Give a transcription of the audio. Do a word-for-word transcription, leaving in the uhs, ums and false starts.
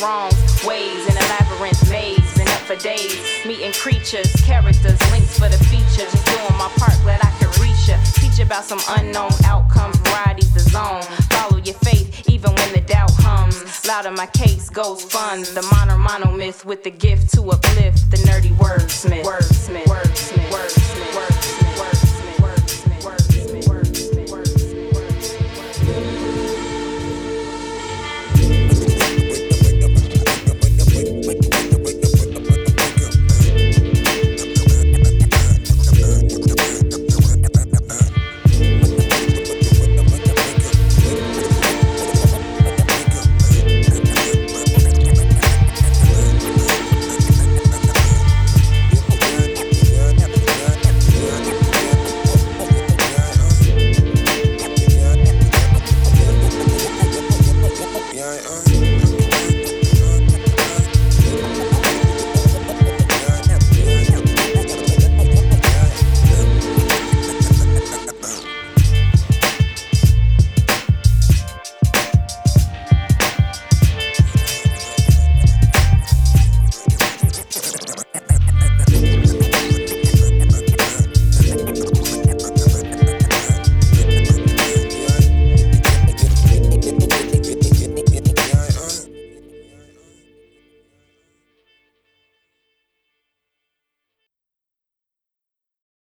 wrongs, ways in a labyrinth maze. Been up for days, meeting creatures, characters, links for the feature. Just doing my part, glad I could reach ya. Teach about some unknown outcomes, varieties the zone. Follow your faith, even when the doubt hums. Louder my case goes funds. The mono mono myth with the gift to uplift. The nerdy wordsmith, wordsmith, wordsmith, wordsmith.